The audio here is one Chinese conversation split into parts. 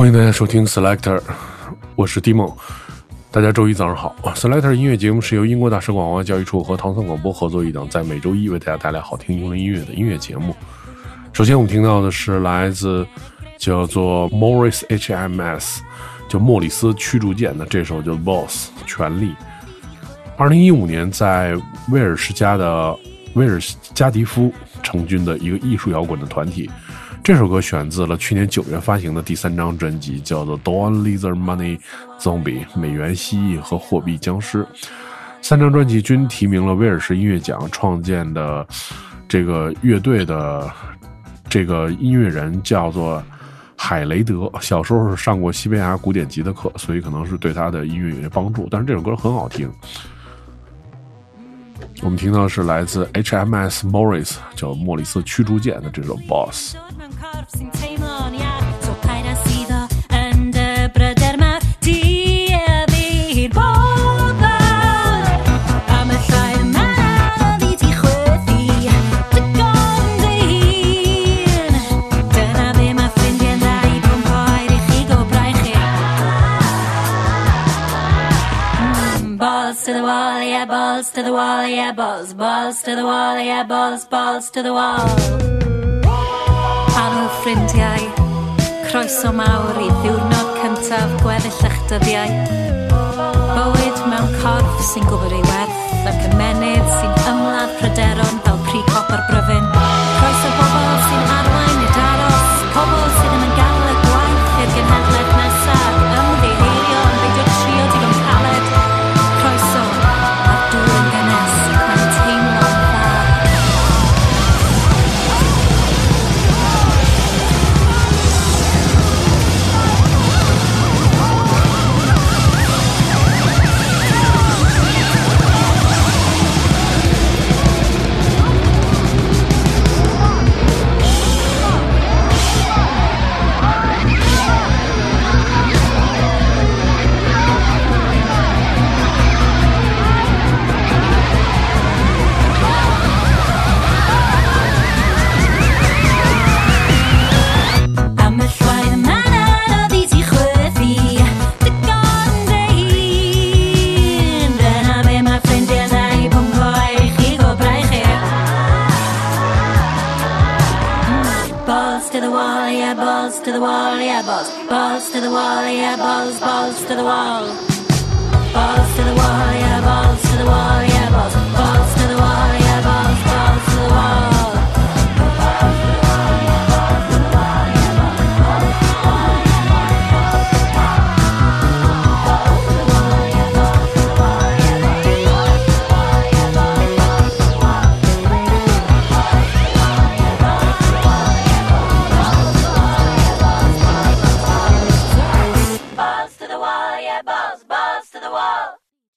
欢迎大家收听 Selector， 我是 Dimon。大家周一早上好。 Selector 音乐节目是由英国大使馆文化教育处和唐僧广播合作一档，在每周一为大家带来好听英伦音乐的音乐节目。首先我们听到的是来自叫做 Morris HMS 就莫里斯驱逐舰的这首叫 Boss 权力。2015年在威尔加迪夫成军的一个艺术摇滚的团体。这首歌选自了去年9月发行的第3张专辑，叫做 Don Lizard Money Zombie 美元蜥蜴和货币僵尸。3张专辑均提名了威尔士音乐奖。创建的这个乐队的这个音乐人叫做海雷德，小时候是上过西班牙古典吉他课，所以可能是对他的音乐有些帮助，但是这首歌很好听。我们听到的是来自 HMS Morris 叫莫里斯驱逐舰的这首 Boss。 Balls to the wall, yeah, balls to the wall, yeah, balls, balls to the wall, yeah, balls, balls to the wall. Anwyl ffrindiau, croeso mawr I ddiwrnod cyntaf gweddill eich dyddiau. Bywyd mewn corff sy'n gwybod ei werth, ac ymenydd sy'n ymladd pryderon fel precop ar bryfyn. Croeso bobl sy'n arwain nid aros, pobl sydd ddim yn gael y gwaith i'r genhedlaeth nesaf, ymddiheurio yn beidio trio digon caled. Croeso ar dŵr gynnes mae'n teimlo'n dda. Balls to the wall, yeah, balls, balls to the wall, yeah, balls, balls to the wall. Balls to the wall, yeah, balls to the wall, yeah, balls, balls to the wall, yeah, balls, balls to the wall. Wall.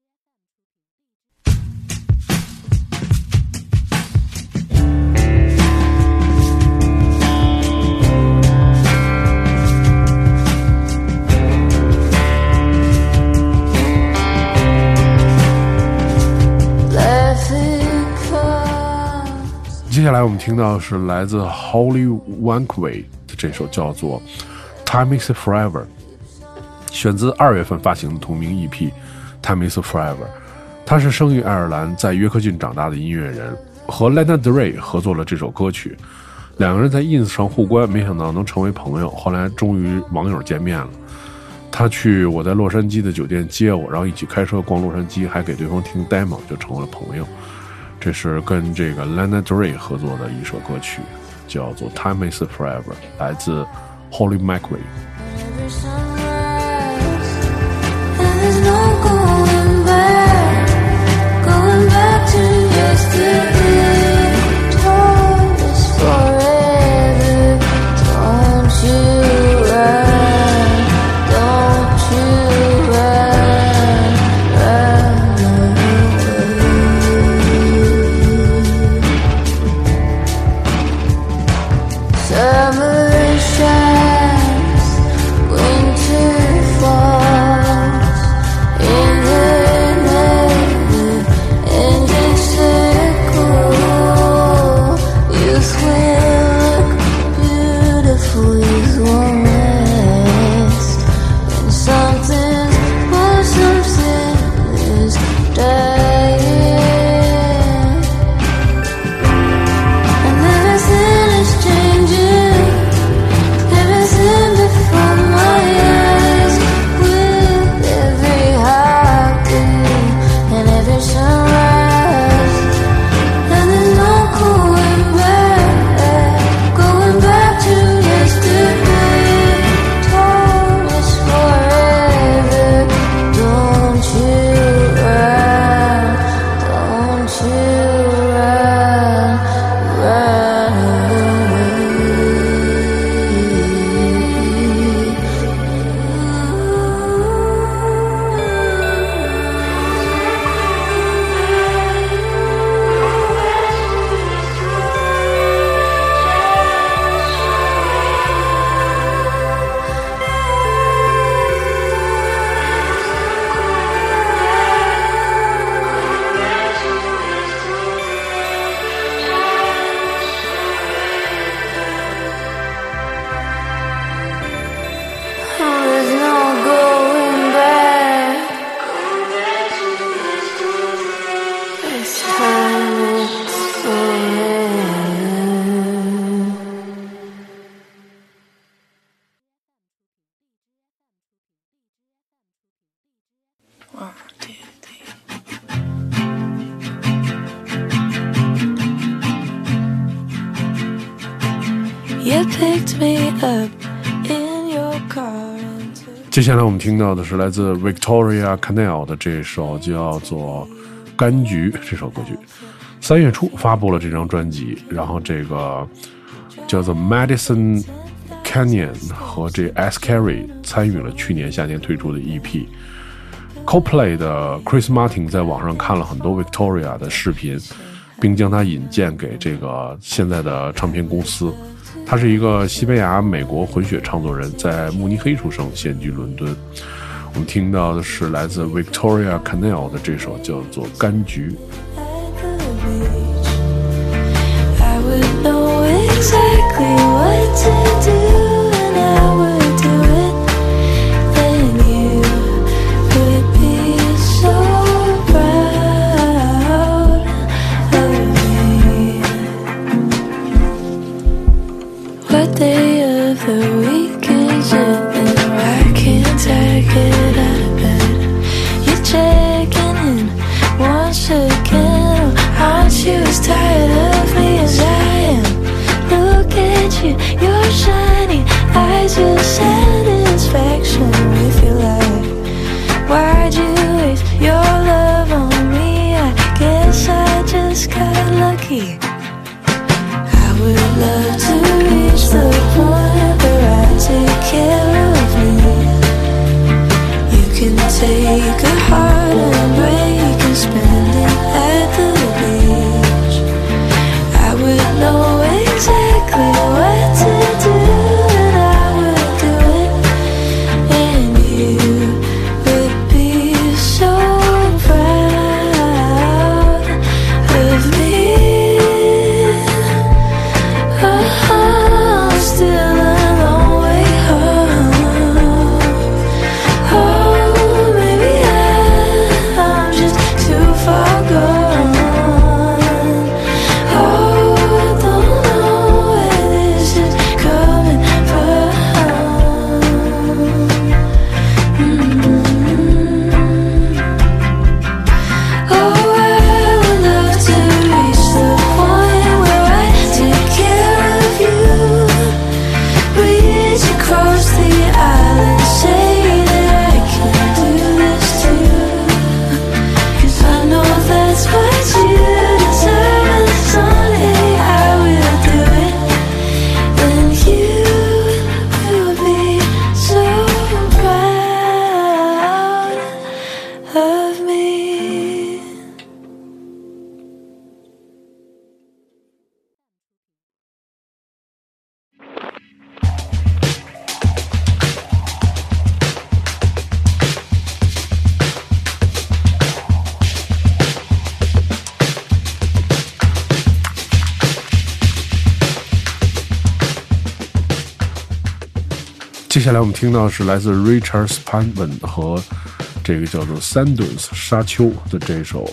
接下来我们听到的是来自 Holly Wankway 的这首叫做 Time is Forever， 选自2月份发行的同名 EP Time is Forever。 他是生于爱尔兰，在约克郡长大的音乐人，和 Lana Del Rey 合作了这首歌曲。两个人在 ins 上互关，没想到能成为朋友，后来终于网友见面了。他去我在洛杉矶的酒店接我，然后一起开车逛洛杉矶，还给对方听 demo， 就成为了朋友。这是跟这个 Lana Del Rey 合作的一首歌曲，叫做 Time is Forever， 来自 Holly Wankway。 Beautiful is one way. 1, 2, 3. You picked me up in your car. 接下来我们听到的是来自 Victoria Canell 的这首叫做《柑橘》这首歌曲。3月初发布了这张专辑，然后这个叫做 Madison Canyon 和这 S. Carey 参与了去年夏天推出的 EP。Coldplay 的 Chris Martin 在网上看了很多 Victoria 的视频，并将它引荐给这个现在的唱片公司。他是一个西班牙美国混血创作人，在慕尼黑出生，现居伦敦。我们听到的是来自 Victoria Canell 的这首叫做《柑橘》。接下来我们听到的是来自 Richard Spanman 和这个叫做 Sandons 沙丘的这首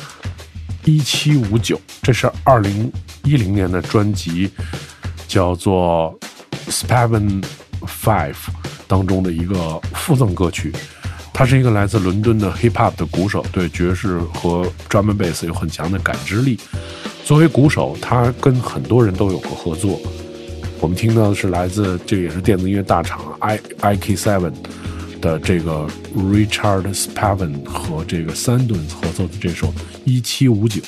1759，这是2010年的专辑，叫做 Spanman 5当中的一个附赠歌曲。他是一个来自伦敦的 Hip Hop 的鼓手，对爵士和 Drum and Bass 有很强的感知力。作为鼓手，他跟很多人都有过合作。我们听到的是来自这个也是电子音乐大厂 IK7 的这个 Richard Spanman 和这个 Sandons 合作的这首1759。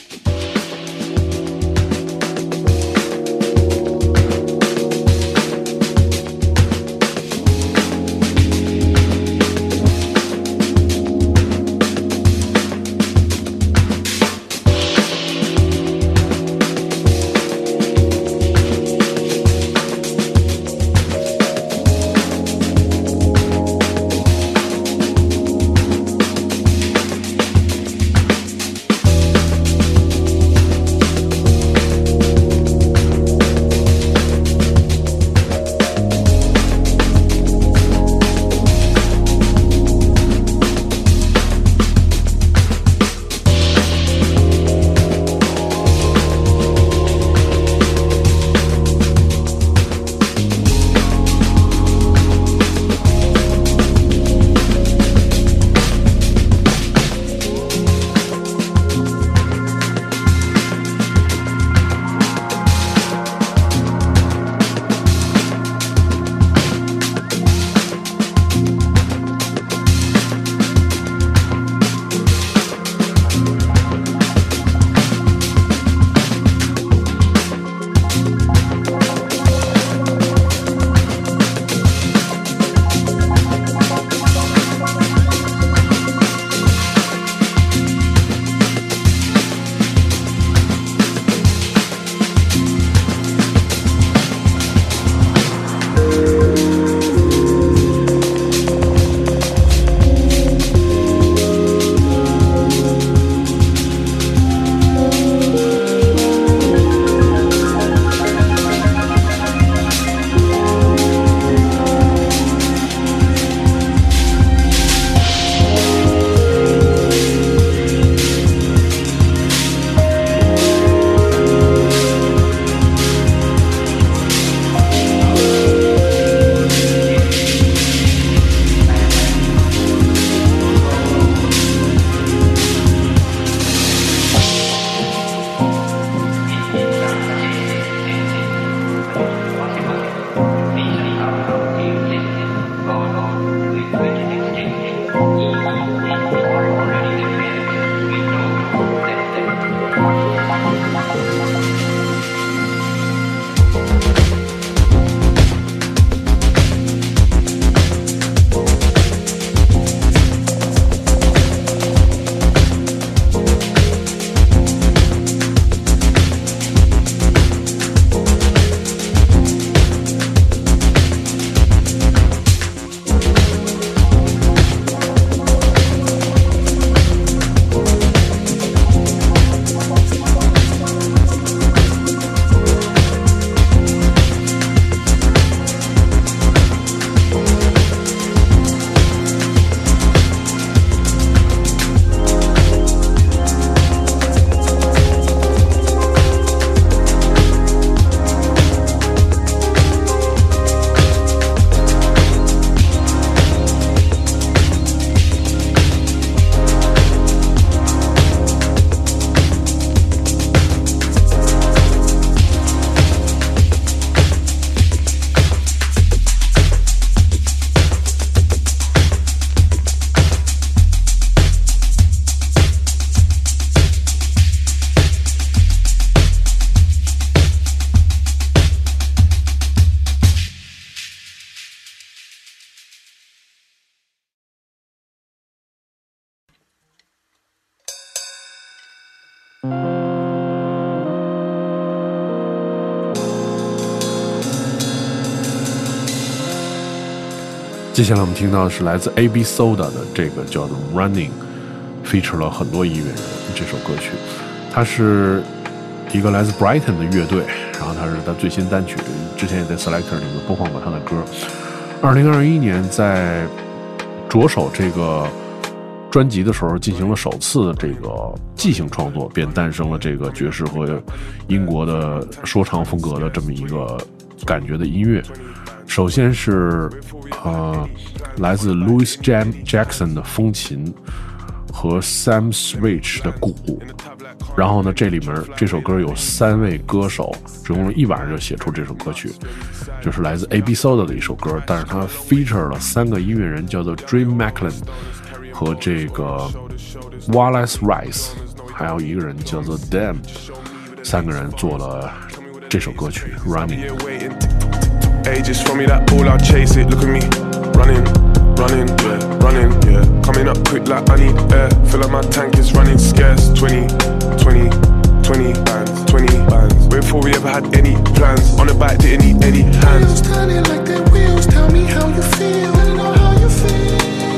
接下来我们听到的是来自 AB Soda 的这个叫做 Running， feature 了很多音乐人这首歌曲。它是一个来自 Brighton 的乐队，然后它是他最新单曲，之前也在 Selector 里面播放过他的歌。2021年在着手这个专辑的时候进行了首次的这个即兴创作，便诞生了这个爵士和英国的说唱风格的这么一个感觉的音乐。首先是来自 Louis Jackson 的风琴和 Sam Switch 的鼓，然后呢这里面这首歌有3位歌手只用了1晚上就写出这首歌曲，就是来自 AB Soda 的一首歌，但是它 feature 了3个音乐人，叫做 Dream Macklin 和这个 Wallace Rice， 还有一个人叫做 Dem， 3个人做了这首歌曲 Running。 Ages from me that ball, I'll chase it. Look at me, running, yeah, running, yeah. Coming up quick like I need air. Feel like my tank is running scarce. 20 bands, 20 bands. Before we ever had any plans. On the bike, didn't need any hands. Wheels turning like they're wheels. Tell me how you feel. I don't know how you feel.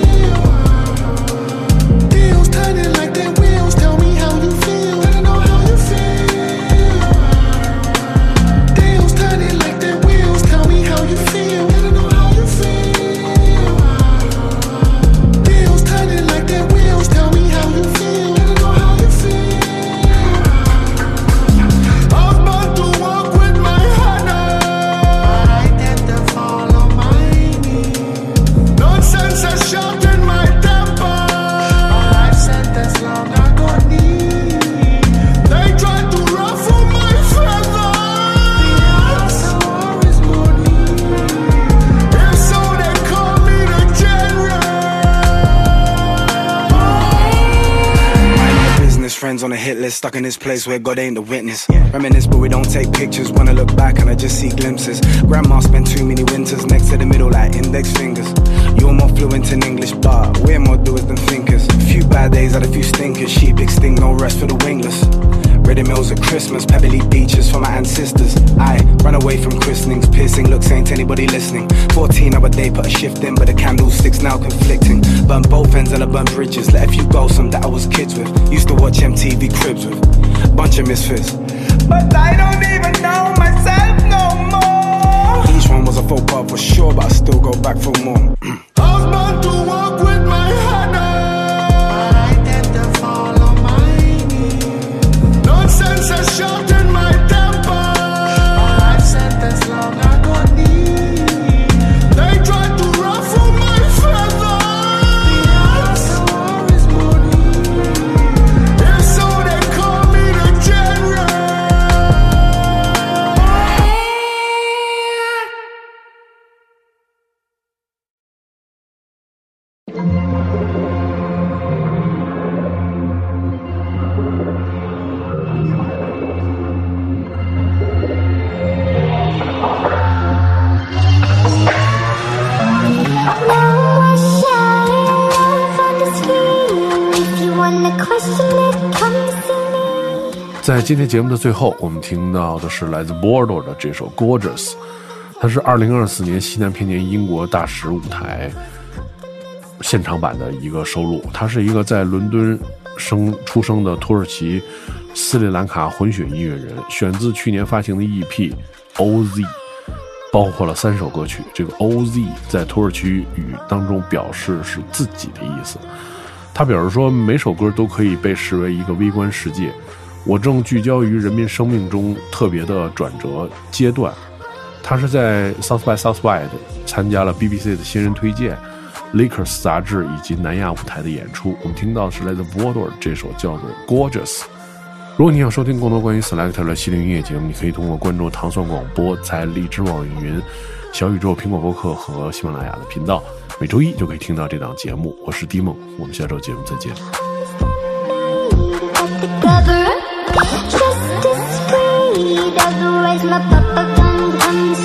Wheels turning like they're wheels. Tell me how you feel. I don't know how you feel. Wheels turning like they're wheels. Tell me how you feel. I don't know how you feel. Wheels turning like they're wheels. Tell me how you feel. I don't know how you feel. I'm about to walk with my head up, but I tend to follow my knee. Nonsense is shouting my temper, but I've said this long ago. They try to ruffle my feathers. The answer is money. If so, they call me the general. Business friends on a hit list, stuck in this place where God ain't the witness. Reminisce, but we don't take pictures. Wanna look back and I just see glimpses. Grandma spent too many winters next to the middle like index fingers. You're more fluent in English, but we're more doers than thinkers. Few bad days had a few stinkers. Sheep extinct, no rest for the wingless. Ready meals at Christmas, pebbly beaches for my ancestors. I run away from christenings, piercing looks ain't anybody listening. 14-hour day, put a shift in, but the candlesticks now conflicting. Burn both ends and I burn bridges. Let a few go, some that I was kids with. Used to watch MTV Cribs with. Bunch of misfits, but I don't even know myself no more. Each one was a faux pas for sure, but I still go back for more. I was about to walk with my head up, but I tend to follow my knee. Nonsense is shouting my temper, but I've said this long ago. They try to ruffle my feathers. The answer is money. If so, they call me the general. 在今天节目的最后，我们听到的是来自 Bordeaux 的这首 Gorgeous， 它是2024年西南偏年英国大使舞台现场版的一个收录。他是一个在伦敦出生的土耳其斯里兰卡混血音乐人，选自去年发行的 EP OZ， 包括了3首歌曲。这个 OZ 在土耳其语当中表示是自己的意思。他表示说，每首歌都可以被视为一个微观世界，我正聚焦于人民生命中特别的转折阶段。他是在 South by Southwest 参加了 BBC 的新人推荐、Lakers 杂志以及南亚舞台的演出。我们听到的是来自 Bordeaux 这首叫做 Gorgeous。 如果你想收听更多关于 Selector 的系列音乐节目，你可以通过关注糖蒜广播在荔枝网易云、小宇宙、苹果播客和喜马拉雅的频道，每周一就可以听到这档节目。我是迪梦，我们下周节目再见。 Just as free, otherwise my papa gun comes